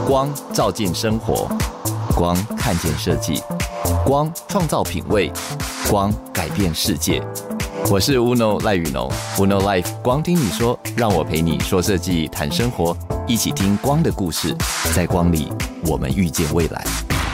光照进生活，光看见设计，光创造品味，光改变世界。我是 Uno 赖宇农 ，Uno Life 光听你说，让我陪你说设计谈生活，一起听光的故事，在光里我们遇见未来。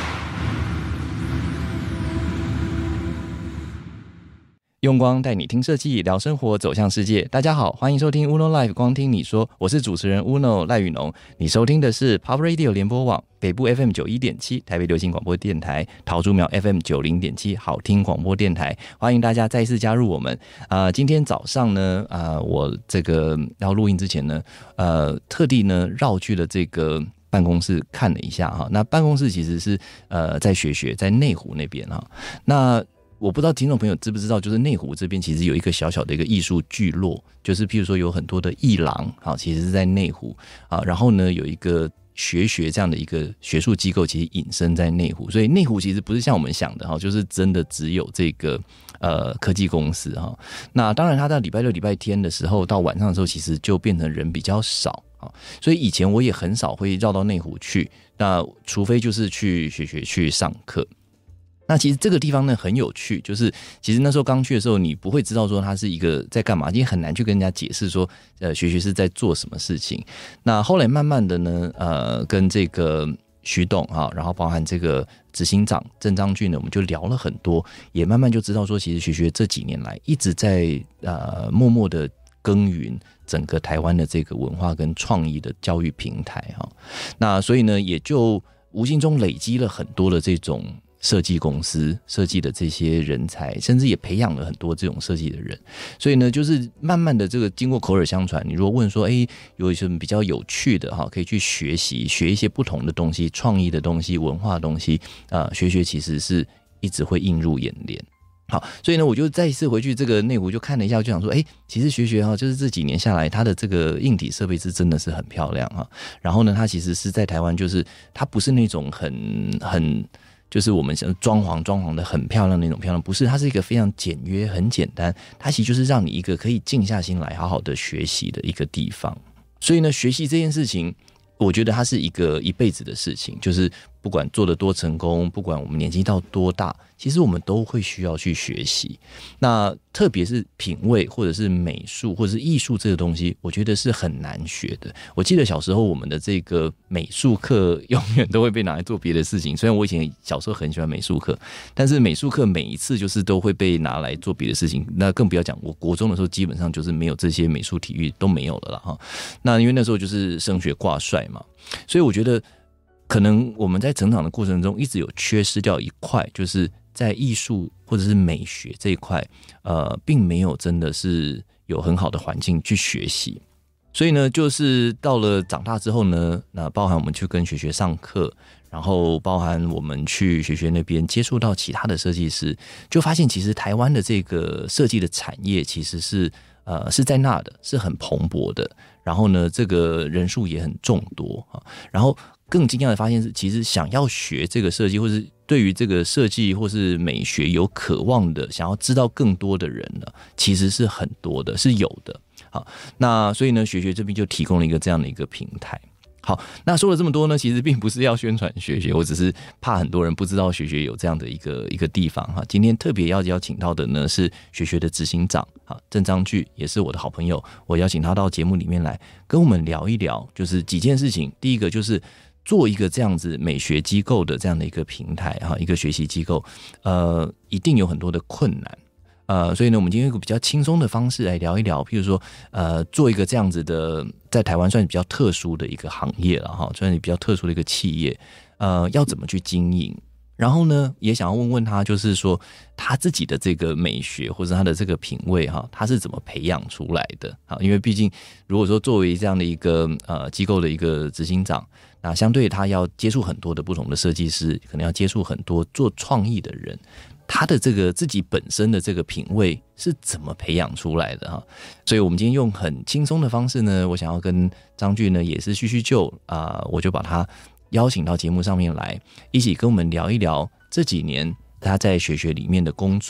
用光带你听设计，聊生活，走向世界。大家好，欢迎收听 Uno Live 光听你说，我是主持人 Uno 赖宇农。你收听的是 Pop Radio 联播网北部 FM 91.7 台北流行广播电台，桃竹苗 FM 90.7好听广播电台。欢迎大家再一次加入我们。今天早上呢，我这个要录音之前呢，特地呢绕去了这个办公室看了一下哈。那办公室其实是在学在内湖那边哈。那我不知道听众朋友知不知道，就是内湖这边其实有一个小小的一个艺术聚落，就是譬如说有很多的艺廊，其实是在内湖啊。然后呢，有一个学这样的一个学术机构，其实隐身在内湖，所以内湖其实不是像我们想的哈，就是真的只有这个科技公司哈。那当然，他在礼拜六、礼拜天的时候，到晚上的时候，其实就变成人比较少啊。所以以前我也很少会绕到内湖去，那除非就是去学去上课。那其实这个地方呢很有趣，就是其实那时候刚去的时候，你不会知道说它是一个在干嘛，因为很难去跟人家解释说，学是在做什么事情。那后来慢慢的呢，跟这个徐董哈，然后包含这个执行长郑章俊呢，我们就聊了很多，也慢慢就知道说，其实学这几年来一直在默默的耕耘整个台湾的这个文化跟创意的教育平台哈。那所以呢，也就无形中累积了很多的这种设计公司设计的这些人才，甚至也培养了很多这种设计的人。所以呢，就是慢慢的这个经过口耳相传，你如果问说有什么比较有趣的可以去学一些不同的东西，创意的东西，文化的东西，学其实是一直会映入眼帘。好，所以呢，我就再一次回去这个内湖就看了一下，就想说，其实学就是这几年下来，它的这个硬体设备是真的是很漂亮哈。然后呢，它其实是在台湾，就是它不是那种很就是我们装潢的很漂亮那种漂亮，不是，它是一个非常简约、很简单，它其实就是让你一个可以静下心来好好的学习的一个地方。所以呢，学习这件事情，我觉得它是一个一辈子的事情，就是不管做得多成功，不管我们年纪到多大，其实我们都会需要去学习。那特别是品味或者是美术或者是艺术这个东西，我觉得是很难学的。我记得小时候我们的这个美术课永远都会被拿来做别的事情，虽然我以前小时候很喜欢美术课，但是美术课每一次就是都会被拿来做别的事情。那更不要讲我国中的时候，基本上就是没有这些美术体育都没有了啦哈。那因为那时候就是升学挂帅嘛，所以我觉得可能我们在成长的过程中一直有缺失掉一块，就是在艺术或者是美学这一块，并没有真的是有很好的环境去学习。所以呢，就是到了长大之后呢，那包含我们去跟学上课，然后包含我们去学那边接触到其他的设计师，就发现其实台湾的这个设计的产业其实是在那的，是很蓬勃的。然后呢，这个人数也很众多啊。然后更惊讶的发现是，其实想要学这个设计，或是对于这个设计或是美学有渴望的，想要知道更多的人呢，其实是很多的，是有的。好，那所以呢，学这边就提供了一个这样的一个平台。好，那说了这么多呢，其实并不是要宣传学，我只是怕很多人不知道学有这样的一个地方哈。今天特别要邀请到的呢是学的执行长郑章俊，也是我的好朋友，我邀请他到节目里面来跟我们聊一聊，就是几件事情。第一个就是做一个这样子美学机构的这样的一个平台哈，一个学习机构，一定有很多的困难。所以呢，我们今天有一个比较轻松的方式来聊一聊，譬如说，做一个这样子的，在台湾算是比较特殊的一个行业了哈，算是比较特殊的一个企业，要怎么去经营？然后呢，也想要问问他，就是说他自己的这个美学或者他的这个品味哈，他是怎么培养出来的？好，因为毕竟如果说作为这样的一个机构的一个执行长，那相对他要接触很多的不同的设计师，可能要接触很多做创意的人。他的这个自己本身的这个品味是怎么培养出来的哈？所以我们今天用很轻松的方式呢，我想要跟章俊呢也是叙旧我就把他邀请到节目上面来，一起跟我们聊一聊这几年他在学里面的工作，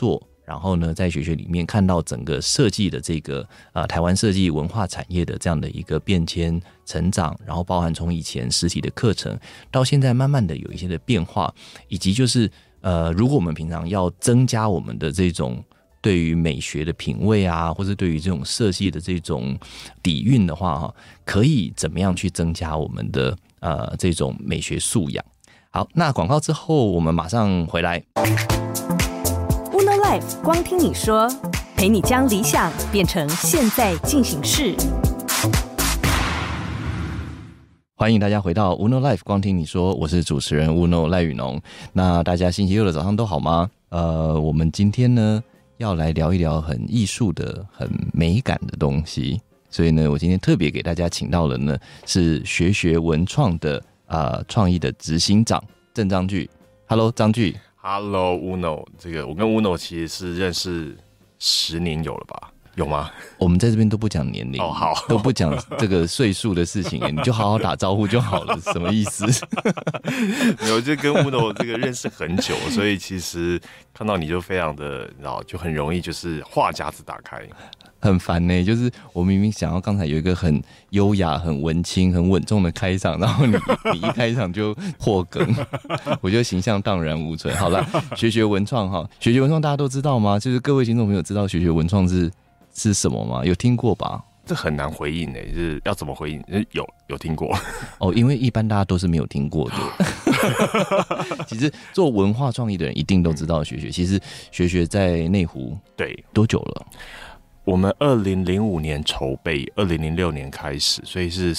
然后呢，在学学里面看到整个设计的这个台湾设计文化产业的这样的一个变迁成长，然后包含从以前实体的课程到现在慢慢的有一些的变化，以及就是如果我们平常要增加我们的这种对于美学的品味啊，或者对于这种设计的这种底蕴的话，可以怎么样去增加我们的这种美学素养？好，那广告之后我们马上回来。 Uno Life 光听你说，陪你将理想变成现在进行式。 欢迎大家回到 Uno Life 光听你说，我是主持人 Uno 赖宇农。那大家星期六的早上都好吗？我们今天呢要来聊一聊很艺术的、很美感的东西，所以呢，我今天特别给大家请到了呢是学学文创的创意的执行长郑章炬。Hello， 章炬。 Hello Uno， 这个我跟 Uno 其实是认识10年有了吧？有吗？ 我们在这边都不讲年龄， 好， 都不讲这个岁数的事情，你就好好打招呼就好了，什么意思？ 我就跟 Uno 这个认识很久，所以其实看到你就非常的，然后就很容易就是话匣子打开。 很烦呢，就是我明明想要刚才有一个很优雅、很文青、很稳重的开场，然后你一开场就破梗，我觉得形象荡然无存。好了，学学文创哈，学学文创大家都知道吗？就是各位听众朋友知道学学文创是什么吗？有听过吧？ 这很难回应诶，就是要怎么回应？有听过哦，因为一般大家都是没有听过的。其实做文化创意的人一定都知道学学。其实学学在内湖对多久了？ 我们2005年筹备，2006年开始，所以是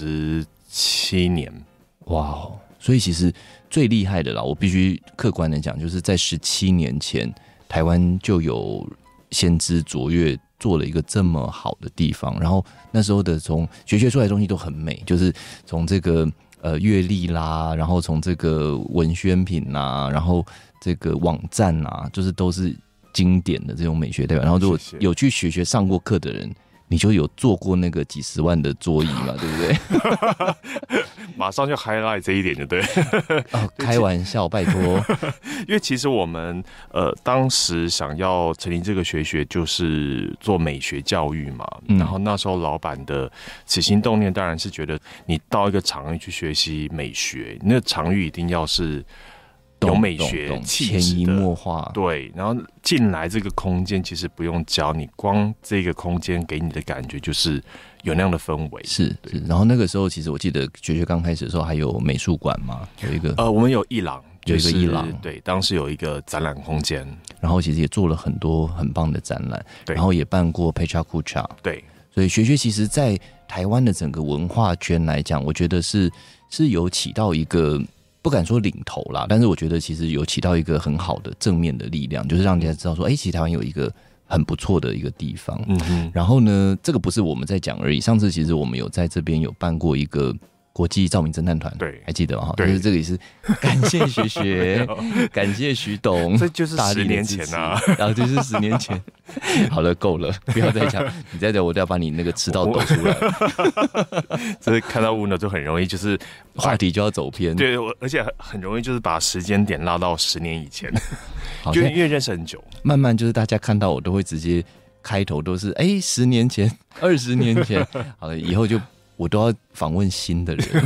17年。 哇，所以其实最厉害的啦，我必须客观的讲，就是在17年前，台湾就有先知卓越做了一个这么好的地方，然后那时候的从学学出来的东西都很美，就是从这个乐历啦，然后从这个文宣品啦，然后这个网站啦，就是都是经典的这种美学代表。然后如果有去学学上过课的人，你就有做过那个几十万的桌椅嘛，对不对？ 马上就 highlight 这一点就对。 哦，开玩笑，拜托。 因为其实我们当时想要成立这个学学，就是做美学教育嘛。然后那时候老板的起心动念当然是觉得，你到一个场域去学习美学，那个场域一定要是有美学气质的， 潜移默化。 对，然后进来这个空间其实不用教你，光这个空间给你的感觉就是有那样的氛围。 是。然后那个时候，其实我记得学学刚开始的时候还有美术馆嘛，有一个我们有艺廊， 有一个艺廊， 对，当时有一个展览空间， 然后其实也做了很多很棒的展览，然后也办过 Pecha Kucha。 对， 所以学学其实在台湾的整个文化圈来讲，我觉得是有起到一个。不敢说领头啦，但是我觉得其实有起到一个很好的正面的力量，就是让人家知道说，其实台湾有一个很不错的一个地方。然后呢，这个不是我们在讲而已。上次其实我们有在这边有办过一个国际照明侦探团， 对， 还记得吗？就是这个也是感谢学学，感谢徐董， 这就是10年前啊， 然后就是10年前。好了，够了，不要再讲，你再讲我都要把你那个吃到抖出来。 这看到Uno就很容易就是话题就要走偏， 对，而且很容易就是把时间点拉到10年以前，就因为认识很久， 慢慢就是大家看到我都会直接开头都是10年前、20年前，好了，以后就。我都要访问新的人。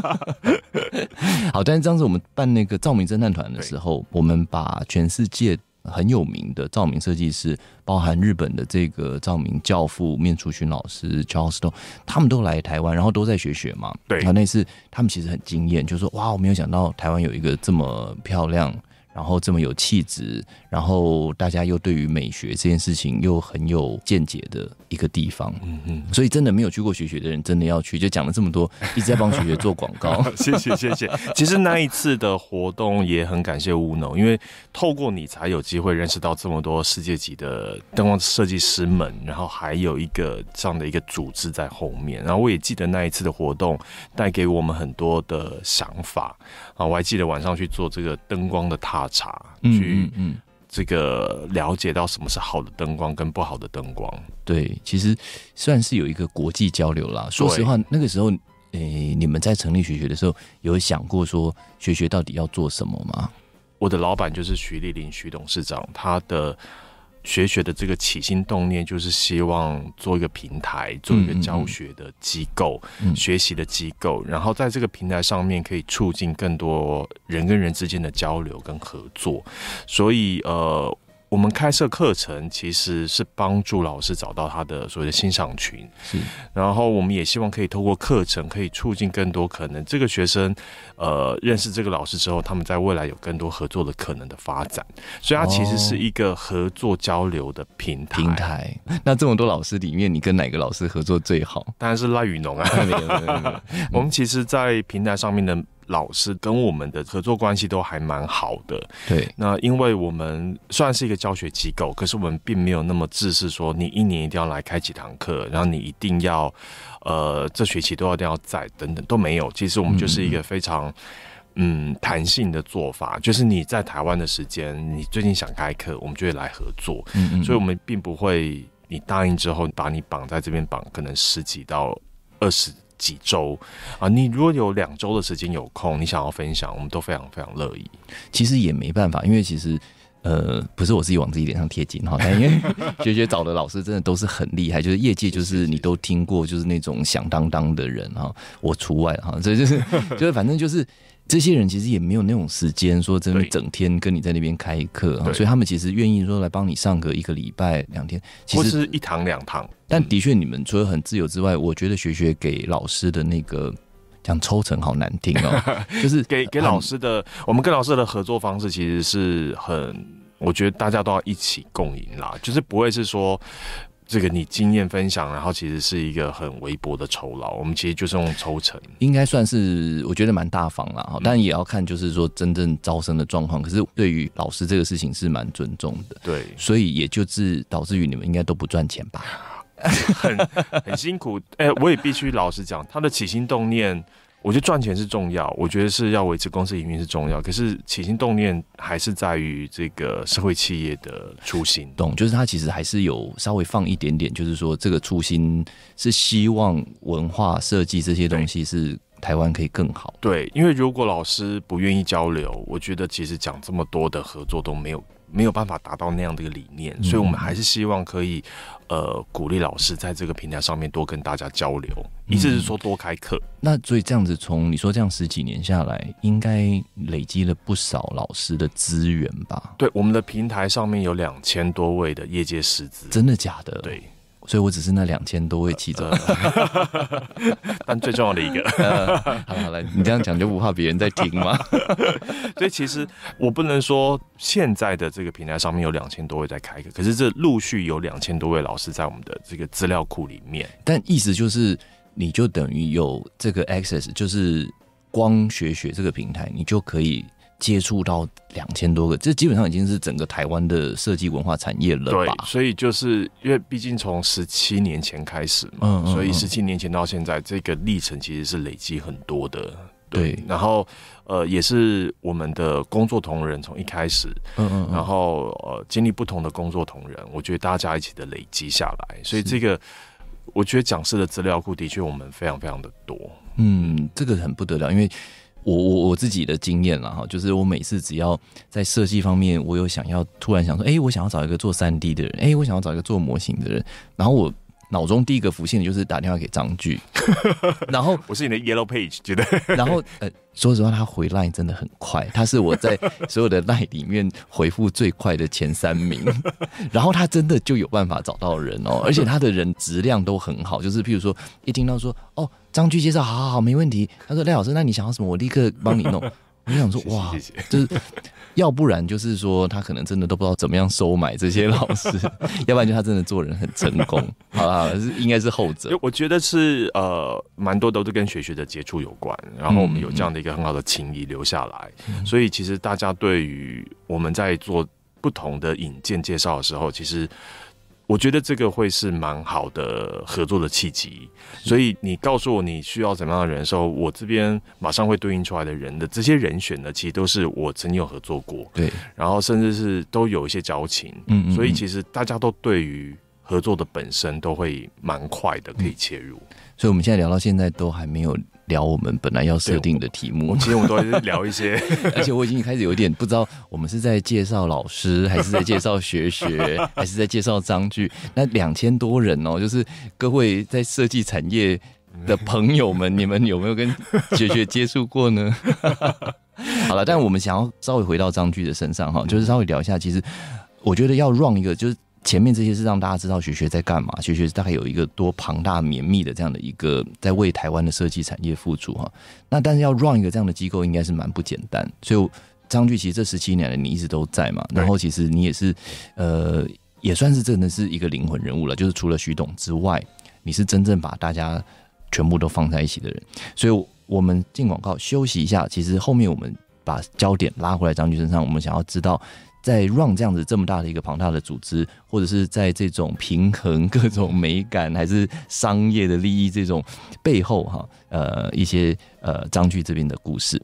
好，但是当时我们办那个照明侦探团的时候，我们把全世界很有名的照明设计师，包含日本的这个照明教父面出勋老师 Charles Stone， 他们都来台湾，然后都在学学嘛。 对， 然后那次他们其实很惊艳，就说哇，我没有想到台湾有一个这么漂亮。然后这么有气质，然后大家又对于美学这件事情又很有见解的一个地方，所以真的没有去过学学的人真的要去，就讲了这么多，一直在帮学学做广告。 谢谢。其实那一次的活动也很感谢Uno，因为透过你才有机会认识到这么多世界级的灯光设计师们，然后还有一个这样的一个组织在后面。然后我也记得那一次的活动带给我们很多的想法啊，我还记得晚上去做这个灯光的踏查，去这个了解到什么是好的灯光跟不好的灯光。 对，其实算是有一个国际交流啦。说实话，那个时候，你们在成立学学的时候，有想过说学学到底要做什么吗？ 我的老板就是徐立林徐董事长，他的学的这个起心动念就是希望做一个平台，做一个教学的机构，学习的机构，然后在这个平台上面可以促进更多人跟人之间的交流跟合作。所以我们开设课程其实是帮助老师找到他的所谓的欣赏群， 是， 然后我们也希望可以透过课程可以促进更多可能这个学生认识这个老师之后，他们在未来有更多合作的可能的发展，所以它其实是一个合作交流的平台。 那这么多老师里面，你跟哪个老师合作最好？ 当然是赖宇农啊。没有。我们其实在平台上面的老师跟我们的合作关系都还蛮好的。 对， 那因为我们虽然是一个教学机构，可是我们并没有那么自私说你一年一定要来开几堂课，然后你一定要这学期都一定要在等等，都没有。其实我们就是一个非常弹性的做法，就是你在台湾的时间，你最近想开课，我们就会来合作。所以我们并不会你答应之后把你绑在这边绑可能10几到20几周啊，你如果有2周的时间有空，你想要分享，我们都非常非常乐意。 其实也没办法，因为其实不是我自己往自己脸上贴金哈，但因为学找的老师真的都是很厉害，就是业界就是你都听过，就是那种响当当的人哈，我除外哈，所以就是反正就是这些人其实也没有那种时间说真的整天跟你在那边开课，所以他们其实愿意说来帮你上个1个礼拜2天，其实或是1堂2堂。 但的确，你们除了很自由之外，我觉得学给老师的那个讲抽成好难听哦，就是给老师的，我们跟老师的合作方式其实是我觉得大家都要一起共赢啦，就是不会是说这个你经验分享，然后其实是一个很微薄的酬劳，我们其实就是用抽成，应该算是我觉得蛮大方啦，但也要看就是说真正招生的状况。可是对于老师这个事情是蛮尊重的， 对， 所以也就是导致于你们应该都不赚钱吧？ 很辛苦。我也必须老实讲，他的起心动念。我觉得赚钱是重要，我觉得是要维持公司营运是重要，可是起心动念还是在于这个社会企业的初心。 懂，就是他其实还是有稍微放一点点，就是说这个初心是希望文化设计这些东西是台湾可以更好。 对，因为如果老师不愿意交流，我觉得其实讲这么多的合作都没有办法达到那样的一个理念，所以我们还是希望可以鼓励老师在这个平台上面多跟大家交流，意思是说多开课。 那所以这样子从你说这样10几年下来，应该累积了不少老师的资源吧？ 对，我们的平台上面有2000多位的业界师资。 真的假的？ 对。 所以我只是那2000多位其中但最重要的一个好了，你这样讲就不怕别人在听吗？ 所以其实我不能说现在的这个平台上面有2000多位在开课，可是这陆续有2000多位老师在我们的这个资料库里面。 但意思就是你就等于有这个 access， 就是光学这个平台你就可以接触到2000多个，这基本上已经是整个台湾的设计文化产业了吧？ 对，所以就是因为毕竟从17年前开始嘛，所以17年前到现在这个历程其实是累积很多的。对，然后也是我们的工作同仁从一开始，然后经历不同的工作同仁，我觉得大家一起的累积下来，所以这个我觉得讲师的资料库的确我们非常非常的多。 这个很不得了，因为我自己的经验啦，就是我每次只要在设计方面，我有突然想说，我想要找一个做3D 的人，我想要找一个做模型的人，然后我脑中第一个浮现的就是打电话给张炬，然后我是你的 Yellow Page， 觉得， 然后说实话，他回 LINE 真的很快，他是我在所有的 LINE 里面回复最快的前3名，然后他真的就有办法找到人哦，而且他的人质量都很好，就是譬如说一听到说张炬介绍，好，没问题。他说赖老师，那你想要什么，我立刻帮你弄。我就想说，哇， 谢谢。 就是要不然就是说他可能真的都不知道怎么样收买这些老师，要不然就他真的做人很成功。好，应该是后者。 我觉得是蛮多都是跟学的接触有关，然后我们有这样的一个很好的情谊留下来，所以其实大家对于我们在做不同的引荐介绍的时候，其实我觉得这个会是蛮好的合作的契机，所以你告诉我你需要怎么样的人的时候，我这边马上会对应出来的人的这些人选呢，其实都是我曾经有合作过， 对， 然后甚至是都有一些交情，所以其实大家都对于合作的本身都会蛮快的可以切入， 所以我们现在聊到现在都还没有聊我们本来要设定的题目。 其实我们都在聊一些， 而且我已经开始有点不知道我们是在介绍老师，还是在介绍学，还是在介绍章句。那2000多人哦，就是各位在设计产业的朋友们，你们有没有跟学接触过呢？好了，但我们想要稍微回到章句的身上哈，就是稍微聊一下。其实我觉得要 run 一个，就是前面这些是让大家知道学在干嘛，学大概有一个多庞大绵密的这样的一个在为台湾的设计产业付出哈。那但是要 run 一个这样的机构，应该是蛮不简单。所以章句其实这17年来你一直都在嘛，然后其实你也是也算是真的是一个灵魂人物了，就是除了徐董之外，你是真正把大家全部都放在一起的人。所以我们进广告休息一下，其实后面我们把焦点拉回来章句身上，我们想要知道在 run 这样子这么大的一个庞大的组织，或者是在这种平衡各种美感还是商业的利益这种背后哈，一些章句这边的故事。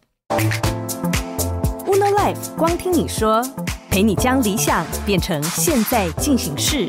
Uno Life 光听你说，陪你将理想变成现在进行式。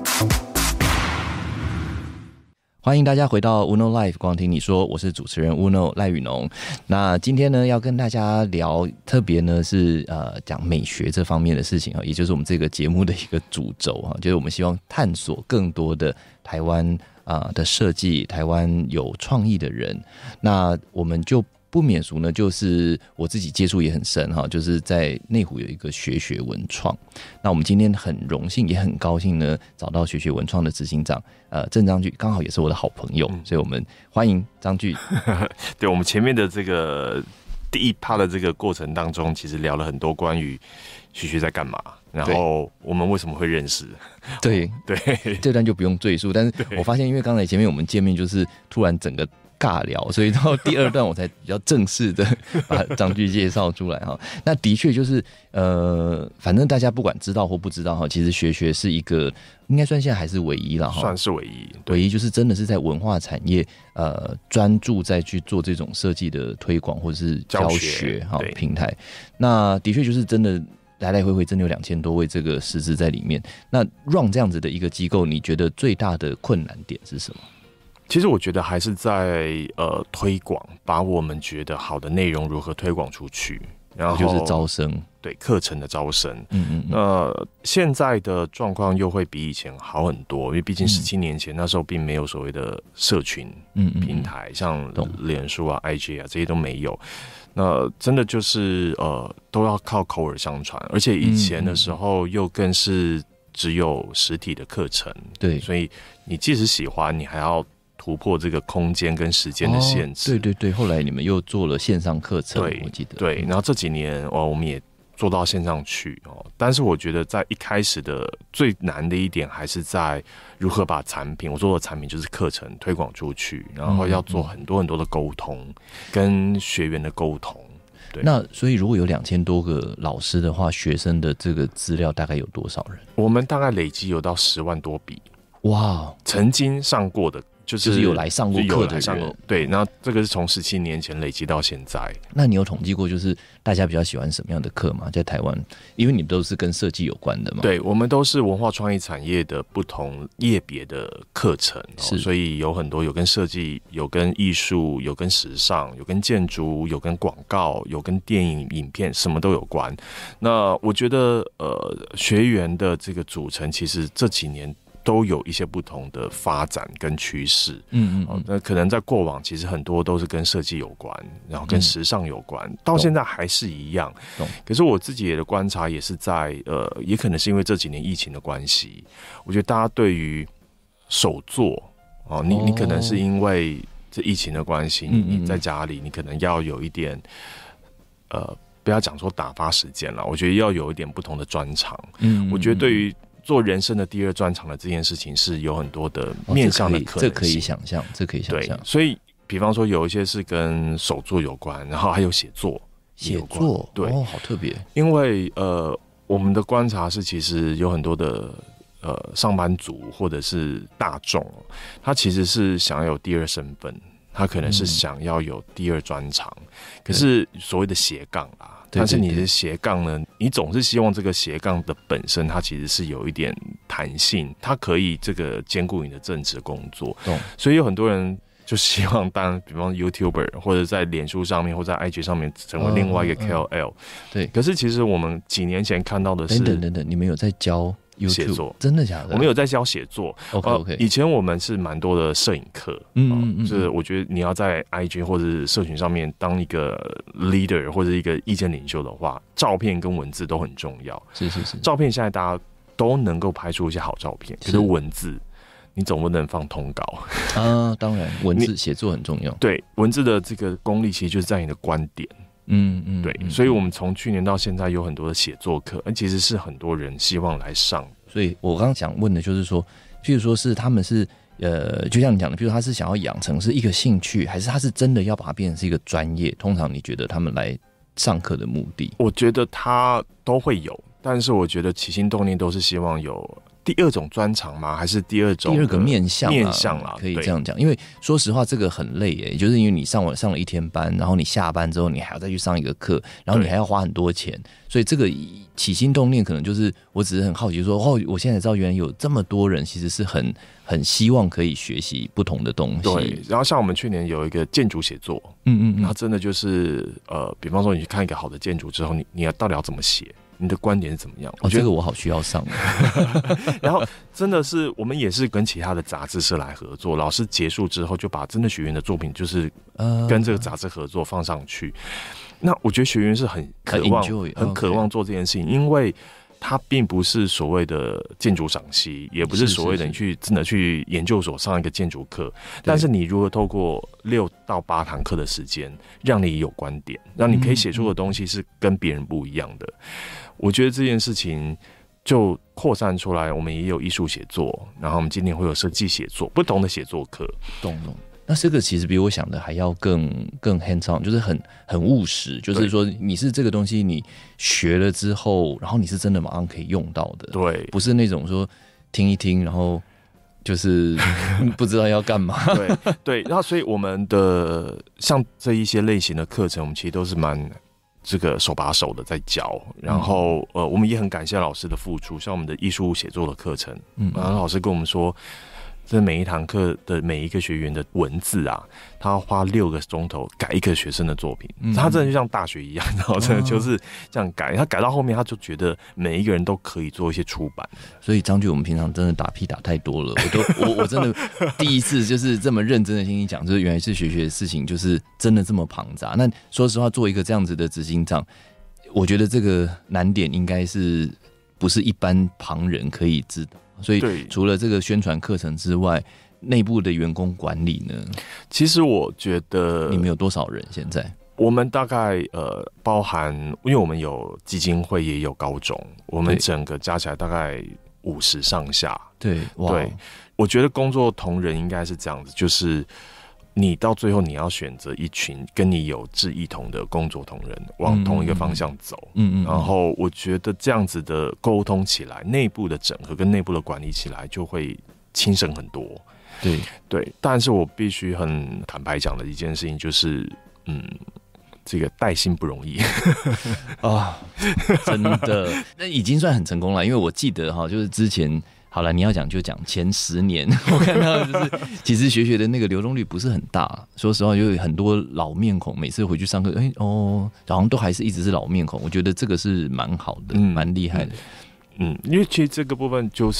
欢迎大家回到 Uno Life 光听你说，我是主持人 Uno 赖宇农。那今天呢要跟大家聊，特别呢是讲美学这方面的事情，也就是我们这个节目的一个主轴，就是我们希望探索更多的台湾的设计，台湾有创意的人。那我们就不免俗呢，就是我自己接触也很深哈，就是在内湖有一个学文创。那我们今天很荣幸也很高兴呢，找到学文创的执行长郑章句，刚好也是我的好朋友，所以我们欢迎章句。 对，我们前面的这个第一趴的这个过程当中，其实聊了很多关于学在干嘛，然后我们为什么会认识。 对，这段就不用赘述。但是我发现，因为刚才前面我们见面就是突然整个尬聊，所以到第二段我才比较正式的把章句介绍出来哈。那的确就是反正大家不管知道或不知道哈，其实学是一个应该算现在还是唯一了哈， 算是唯一， 唯一就是真的是在文化产业专注在去做这种设计的推广或者是教学哈平台。那的确就是真的来来回回真的有2000多位这个师资在里面。那 run 这样子的一个机构，你觉得最大的困难点是什么？ 其实我觉得还是在推广，把我们觉得好的内容如何推广出去，然后就是招生， 对课程的招生。现在的状况又会比以前好很多，因为毕竟17年前那时候并没有所谓的社群平台，像脸书啊、IG 啊这些都没有。那真的就是都要靠口耳相传，而且以前的时候又更是只有实体的课程，对，所以你即使喜欢，你还要突破这个空间跟时间的限制。 对，后来你们又做了线上课程，我记得。 对，然后这几年我们也做到线上去但是我觉得在一开始的最难的一点还是在如何把产品，我做的产品就是课程推广出去，然后要做很多很多的沟通，跟学员的沟通。对， 那所以如果有2000多个老师的话，学生的这个资料大概有多少人？ 我们大概累积有到10万多笔。 哇， 曾经上过的。 就是有来上过课的人， 对，那这个是从17年前累积到现在。 那你有统计过，就是大家比较喜欢什么样的课吗？在台湾，因为你们都是跟设计有关的嘛。 对，我们都是文化创意产业的不同业别的课程，所以有很多有跟设计、有跟艺术、有跟时尚、有跟建筑、有跟广告、有跟电影、影片，什么都有关。那我觉得，学员的这个组成，其实这几年都有一些不同的发展跟趋势。那可能在过往其实很多都是跟设计有关，然后跟时尚有关，到现在还是一样。可是我自己的观察也是在也可能是因为这几年疫情的关系，我觉得大家对于手作你可能是因为这疫情的关系，你在家里你可能要有一点不要讲说打发时间了，我觉得要有一点不同的专长。我觉得对于做人生的第二专长的这件事情是有很多的面向的可能性， 这可以想象。 对，所以比方说有一些是跟手作有关，然后还有写作，对， 好特别。 因为我们的观察是，其实有很多的上班族或者是大众，他其实是想要有第二身份，他可能是想要有第二专长，可是所谓的斜杠啦。但是你的斜杠呢，你总是希望这个斜杠的本身它其实是有一点弹性，它可以这个兼顾你的正职工作。所以有很多人就希望当比方 YouTuber 或者在脸书上面或者在 IG 上面成为另外一个 KOL。 对， 可是其实我们几年前看到的是， 等等，你们有在教 YouTube 写作？ 真的假的？ 我们有在教写作。 OK， 以前我们是蛮多的摄影课，就是我觉得你要在 IG 或者是社群上面当一个 leader 或者一个意见领袖的话，照片跟文字都很重要。 是， 照片现在大家都能够拍出一些好照片，可是文字你总不能放通稿啊。当然，文字写作很重要。 对，文字的这个功力其实就是在你的观点。对，所以我们从去年到现在有很多的写作课，其实是很多人希望来上。 所以我刚刚想问的就是说，譬如说是他们是就像你讲的，譬如他是想要养成是一个兴趣，还是他是真的要把它变成是一个专业？通常你觉得他们来上课的目的？ 我觉得他都会有，但是我觉得起心动念都是希望有第二种专长吗？还是第二个面向啦？ 可以这样讲。因为说实话，这个很累耶，就是因为你上了一天班，然后你下班之后，你还要再去上一个课，然后你还要花很多钱，所以这个起心动念可能就是我只是很好奇说，我现在知道原来有这么多人其实是很希望可以学习不同的东西。 对，然后像我们去年有一个建筑写作，它真的就是比方说你去看一个好的建筑之后，你要到底要怎么写？你的观点是怎么样？ 我觉得这个我好需要上。 然后真的是我们也是跟其他的杂志社来合作，老师结束之后就把真的学员的作品就是跟这个杂志合作放上去。那我觉得学员是很渴望做这件事情，因为它并不是所谓的建筑赏析，也不是所谓的你去真的去研究所上一个建筑课，但是你如何透过6到8堂课的时间，让你有观点，让你可以写出的东西是跟别人不一样的。我觉得这件事情就扩散出来，我们也有艺术写作，然后我们今年会有设计写作，不同的写作课。 懂。那这个其实比我想的还要更 hands on， 就是很务实，就是说你是这个东西你学了之后，然后你是真的马上可以用到的， 对， 不是那种说听一听，然后就是不知道要干嘛。 对，然后所以我们的像这一些类型的课程，我们其实都是蛮这个手把手的在教，然后我们也很感谢老师的付出，像我们的艺术写作的课程，然后老师跟我们说，这每一堂课的每一个学员的文字啊，他要花6个钟头改一个学生的作品，他真的就像大学一样，然后真的就是这样改，他改到后面他就觉得每一个人都可以做一些出版。 所以张局，我们平常真的打屁打太多了，我真的第一次就是这么认真的听你讲，就是原来是学的事情就是真的这么庞杂。那说实话，做一个这样子的执行长，我觉得这个难点应该是不是一般旁人可以知道。所以除了这个宣传课程之外，内部的员工管理呢？ 其实我觉得你们有多少人现在？ 我们大概包含，因为我们有基金会也有高中，我们整个加起来大概50上下。 对， 我觉得工作同仁应该是这样子，就是你到最后你要选择一群跟你有志一同的工作同仁，往同一个方向走。然后我觉得这样子的沟通起来，内部的整合跟内部的管理起来就会轻省很多。对，但是我必须很坦白讲的一件事情就是，这个带薪不容易啊，真的，那已经算很成功了。因为我记得哈，就是之前。好了，你要讲就讲前10年，我看到就是其实学的那个流动率不是很大。说实话，就有很多老面孔，每次回去上课，好像都还是一直是老面孔。我觉得这个是蛮好的，蛮厉害的。 因为其实这个部分就是，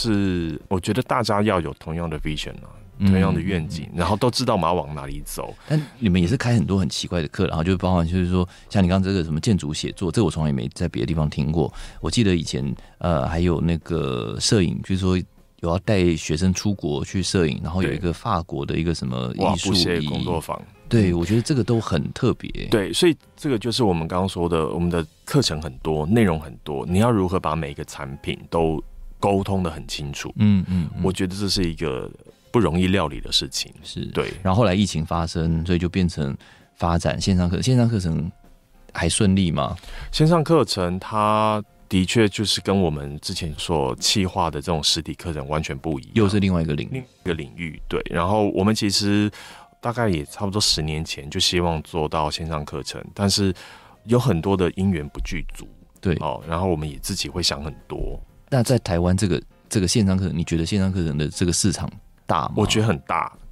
我觉得大家要有同样的 vision 啊，同样的愿景，然后都知道我们要往哪里走。 但你们也是开很多很奇怪的课，然后就包含就是说，像你刚刚这个什么建筑写作，这个我从来没在别的地方听过。我记得以前还有那个摄影，就是说有要带学生出国去摄影，然后有一个法国的一个什么艺术工作坊。 对，我觉得这个都很特别。 对，所以这个就是我们刚刚说的，我们的课程很多，内容很多，你要如何把每一个产品都沟通得很清楚？我觉得这是一个不容易料理的事情。 是， 对。 然后后来疫情发生，所以就变成发展线上课。线上课程还顺利吗？ 线上课程它的确就是跟我们之前所企划的这种实体课程完全不一样， 又是另外一个领域。对，然后我们其实大概也差不多10年前就希望做到线上课程，但是有很多的因缘不具足。 对， 然后我们也自己会想很多。 那在台湾这个线上课程，你觉得线上课程的这个市场大吗？ 我觉得很大。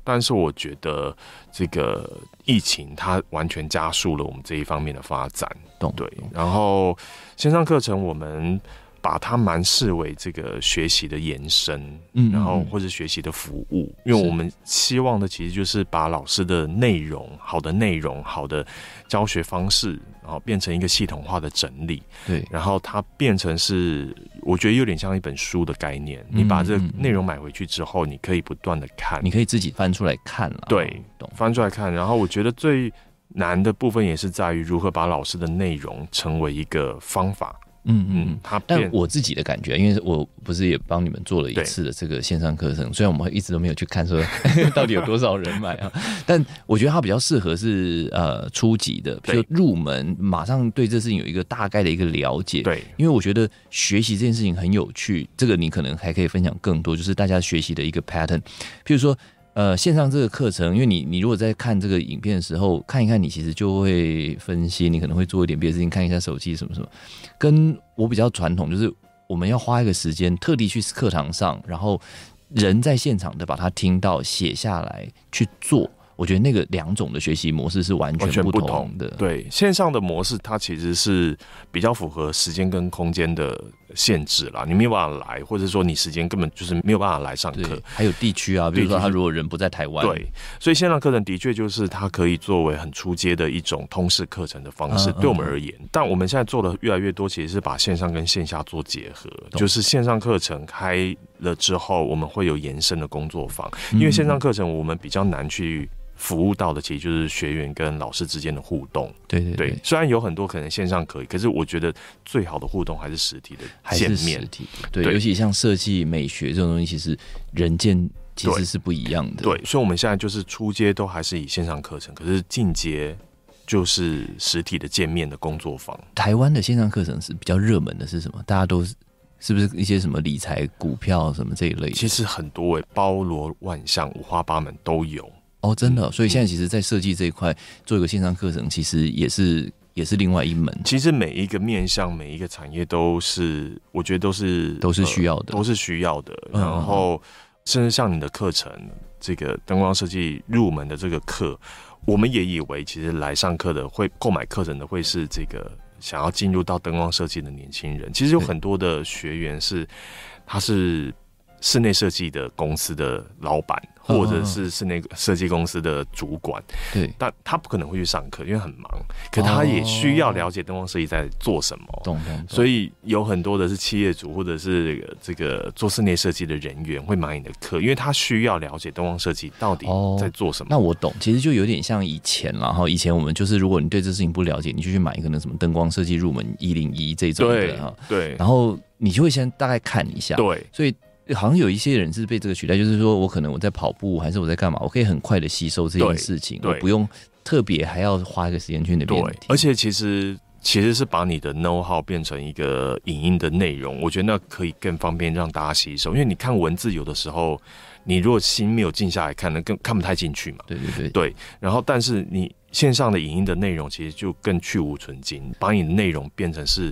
但是我觉得这个疫情它完全加速了我们这一方面的发展。对，然后线上课程我们把它蛮视为这个学习的延伸，然后或者学习的服务，因为我们希望的其实就是把老师的内容、好的教学方式，然后变成一个系统化的整理，对，然后它变成是，我觉得有点像一本书的概念。你把这个内容买回去之后，你可以不断的看， 你可以自己翻出来看了， 对，翻出来看。然后我觉得最难的部分也是在于如何把老师的内容成为一个方法。但我自己的感觉，因为我不是也帮你们做了一次的这个线上课程，虽然我们一直都没有去看说到底有多少人买啊，但我觉得它比较适合是初级的，比如入门，马上对这事情有一个大概的一个了解。对，因为我觉得学习这件事情很有趣，这个你可能还可以分享更多，就是大家学习的一个 pattern， 譬如说。线上这个课程，因为你如果在看这个影片的时候看一看，你其实就会分析，你可能会做一点别的事情，看一下手机什么什么。跟我比较传统，就是我们要花一个时间，特地去课堂上，然后人在现场的把它听到、写下来去做。我觉得那个两种的学习模式是完全不同的。对，线上的模式它其实是比较符合时间跟空间的限制啦，你没有办法来，或者说你时间根本就是没有办法来上课。还有地区啊，比如说他如果人不在台湾，对，所以线上课程的确就是它可以作为很初阶的一种通识课程的方式，对我们而言。但我们现在做的越来越多，其实是把线上跟线下做结合，就是线上课程开了之后，我们会有延伸的工作坊，因为线上课程我们比较难去服务到的其实就是学员跟老师之间的互动。对，虽然有很多可能线上可以，可是我觉得最好的互动还是实体的见面，还是实体。对，尤其像设计、美学这种东西，其实人见其实是不一样的。对，所以我们现在就是初阶都还是以线上课程，可是进阶就是实体的见面的工作坊。台湾的线上课程是比较热门的是什么？大家都是不是一些什么理财、股票什么这一类？其实很多包罗万象、五花八门都有。哦，真的，所以现在其实在设计这一块做一个线上课程，其实也是另外一门。其实每一个面向、每一个产业都是，我觉得都是需要的，都是需要的。然后甚至像你的课程，这个灯光设计入门的这个课，我们也以为其实来上课的会购买课程的会是这个想要进入到灯光设计的年轻人。其实有很多的学员他是室内设计的公司的老板，或者是室内设计公司的主管，对，但他不可能会去上课，因为很忙。可他也需要了解灯光设计在做什么，所以有很多的是企业主或者是这个做室内设计的人员会买你的课，因为他需要了解灯光设计到底在做什么。那我懂，其实就有点像以前啦，然后以前我们就是如果你对这事情不了解，你就去买一个那什么灯光设计入门101这种的，对，然后你就会先大概看一下，对，所以。好像有一些人是被这个取代，就是说我可能我在跑步还是我在干嘛，我可以很快的吸收这件事情，我不用特别还要花一个时间去那边。对，而且其实是把你的 know how 变成一个影音的内容，我觉得那可以更方便让大家吸收。因为你看文字有的时候，你如果心没有静下来看，那更看不太进去嘛。对。然后，但是你线上的影音的内容其实就更去无存菁，把你的内容变成是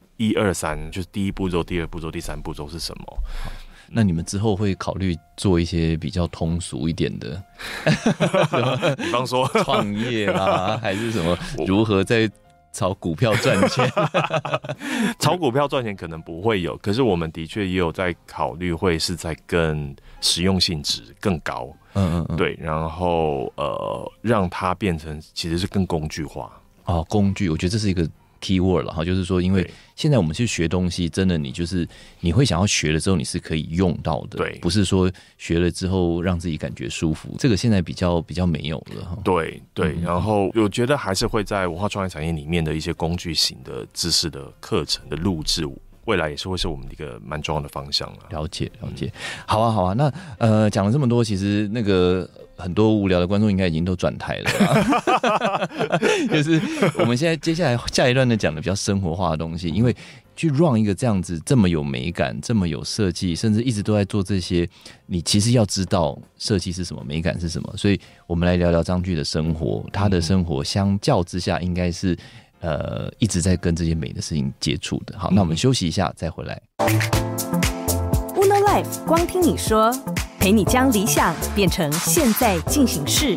1、2、3，就是第一步骤、第二步骤、第三步骤是什么。那你们之后会考虑做一些比较通俗一点的，比方说创业啦，还是什么如何在炒股票赚钱？炒股票赚钱可能不会有，可是我们的确也有在考虑，会是在更实用性质更高，对，然后让它变成其实是更工具化。哦，工具，我觉得这是一个keyword 了哈，就是说，因为现在我们去学东西，真的你会想要学了之后你是可以用到的，对，不是说学了之后让自己感觉舒服，这个现在比较没有了哈。对，然后我觉得还是会在文化创意产业里面的一些工具型的知识的课程的录制，未来也是会是我们的一个蛮重要的方向了。了解，好啊。那讲了这么多，其实那个很多无聊的观众应该已经都转台了啦。就是我们现在接下来下一段呢讲的比较生活化的东西，因为去 run 一个这样子这么有美感、这么有设计，甚至一直都在做这些，你其实要知道设计是什么，美感是什么。所以我们来聊聊张炬的生活，他的生活相较之下应该是一直在跟这些美的事情接触的。好，那我们休息一下再回来。 Uno Life 光听你说， 陪你将理想变成现在进行式。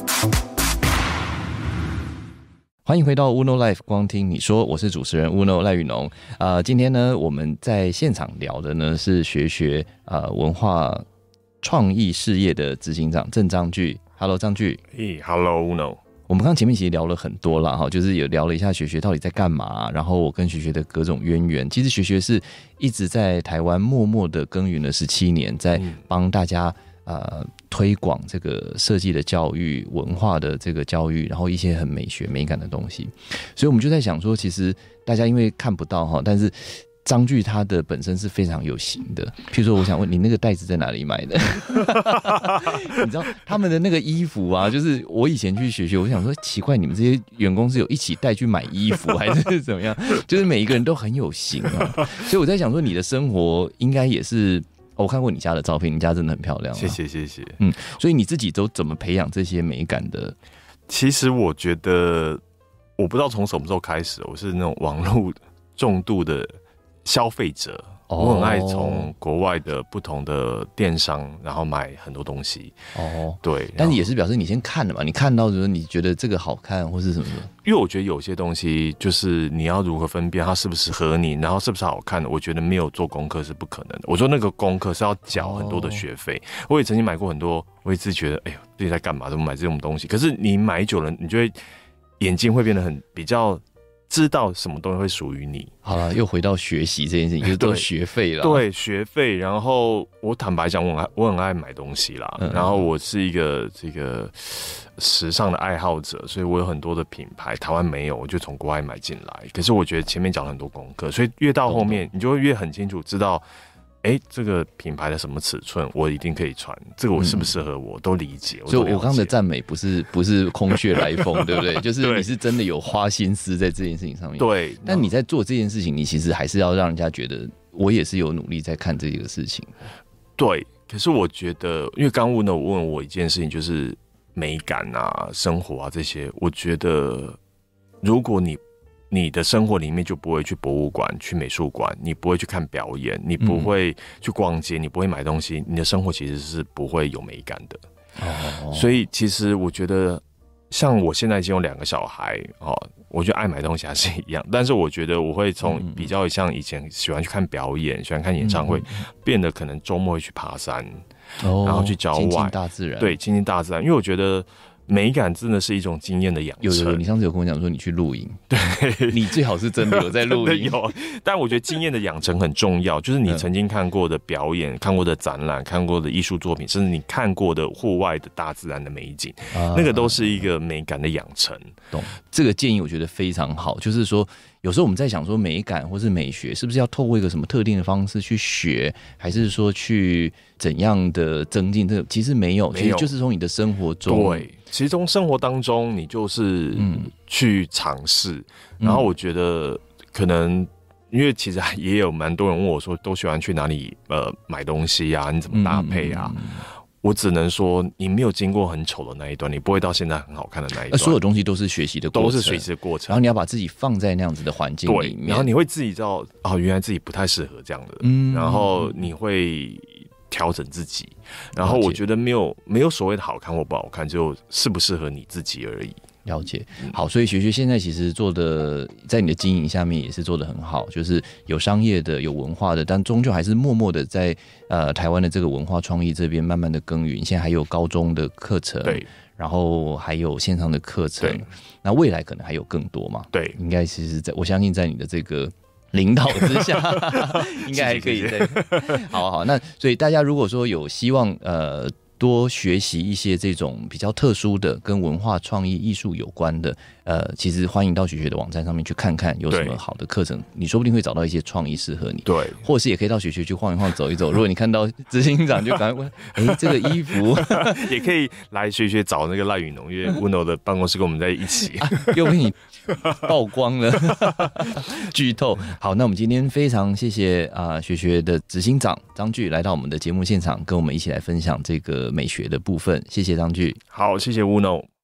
欢迎回到 Uno Life 光听你说，我是主持人 Uno 赖宇农。今天呢，我们在现场聊的呢是学文化创意事业的执行长郑章巨。Hello， 章巨。 Hello Uno。 我们刚前面其实聊了很多啦，就是有聊了一下学到底在干嘛，然后我跟学的各种渊源。其实学是一直在台湾默默的耕耘了17年，在帮大家推广这个设计的教育、文化的这个教育，然后一些很美学美感的东西。所以我们就在想说，其实大家因为看不到哈，但是章巨他的本身是非常有型的。譬如说，我想问你那个袋子在哪里买的？你知道他们的那个衣服啊，就是我以前去学，我想说奇怪，你们这些员工是有一起带去买衣服，还是怎么样？就是每一个人都很有型啊。所以我在想说，你的生活应该也是。我看过你家的照片，你家真的很漂亮。 谢谢。 所以你自己都怎么培养这些美感的？ 其实我觉得，我不知道从什么时候开始，我是那种网络重度的消费者。我很爱从国外的不同的电商，然后买很多东西。对。 但也是表示你先看了嘛？你看到就是你觉得这个好看，或是什么的？ 因为我觉得有些东西就是你要如何分辨它是不是适合你，然后是不是好看的。我觉得没有做功课是不可能的。我说那个功课是要缴很多的学费。我也曾经买过很多，我一直觉得，哎呦，自己在干嘛？怎么买这种东西？可是你买久了，你就会眼睛会变得比较。知道什么东西会属于你。 好了，又回到学习这件事情，就是都学费了。 对，学费。然后我坦白讲，我很爱买东西啦。然后我是一个这个时尚的爱好者，所以我有很多的品牌，台湾没有，我就从国外买进来。可是我觉得前面讲了很多功课，所以越到后面，你就会越很清楚知道。这个品牌的什么尺寸，我一定可以穿。这个我适不适合我都理解。 所以我刚刚的赞美不是空穴来风，对不对？就是你是真的有花心思在这件事情上面。 对。 但你在做这件事情，你其实还是要让人家觉得我也是有努力在看这个事情。 对。可是我觉得，因为刚问我一件事情，就是美感啊、生活啊这些，我觉得如果你的生活里面就不会去博物馆、去美术馆，你不会去看表演，你不会去逛街，你不会买东西，你的生活其实是不会有美感的。所以其实我觉得，像我现在已经有2个小孩，我觉得爱买东西还是一样，但是我觉得我会从比较像以前喜欢去看表演、喜欢看演唱会，变得可能周末会去爬山，然后去郊外， 亲近大自然。 对，亲近大自然，因为我觉得。美感真的是一种经验的养成。 有，你上次有跟我讲说你去露营，对，你最好是真的有在露营。 有，但我觉得经验的养成很重要，就是你曾经看过的表演、看过的展览、看过的艺术作品，甚至你看过的户外的大自然的美景，那个都是一个美感的养成。 懂，这个建议我觉得非常好，就是说。有时候我们在想说美感或是美学是不是要透过一个什么特定的方式去学，还是说去怎样的增进？这个其实没有，其实就是从你的生活中。 对，其实从生活当中你就是去尝试。然后我觉得可能因为其实也有蛮多人问我说，都喜欢去哪里买东西啊？你怎么搭配啊？我只能说，你没有经过很丑的那一段，你不会到现在很好看的那一段。 所有东西都是学习的过程， 都是学习的过程。 然后你要把自己放在那样子的环境里面， 然后你会自己知道，原来自己不太适合这样的，然后你会调整自己。然后我觉得没有所谓的好看或不好看，就适不适合你自己而已。 了解，好，所以学现在其实做的，在你的经营下面也是做得很好，就是有商业的，有文化的，但终究还是默默的在台湾的这个文化创意这边慢慢的耕耘。现在还有高中的课程，对，然后还有线上的课程，那未来可能还有更多嘛？对，应该其实我相信在你的这个领导之下，应该还可以再好。那所以大家如果说有希望多学习一些这种比较特殊的跟文化创意艺术有关的其实欢迎到学的网站上面去看看有什么好的课程，你说不定会找到一些创意适合你。对，或者是也可以到学去晃一晃走一走，如果你看到执行长就赶快问这个衣服也可以来学找那个赖宇农，因为 Uno 的办公室跟我们在一起又被你曝光了剧透。好，那我们今天非常谢谢学的执行长章巨来到我们的节目现场，跟我们一起来分享这个美学的部分。谢谢章巨。 好，谢谢 Uno。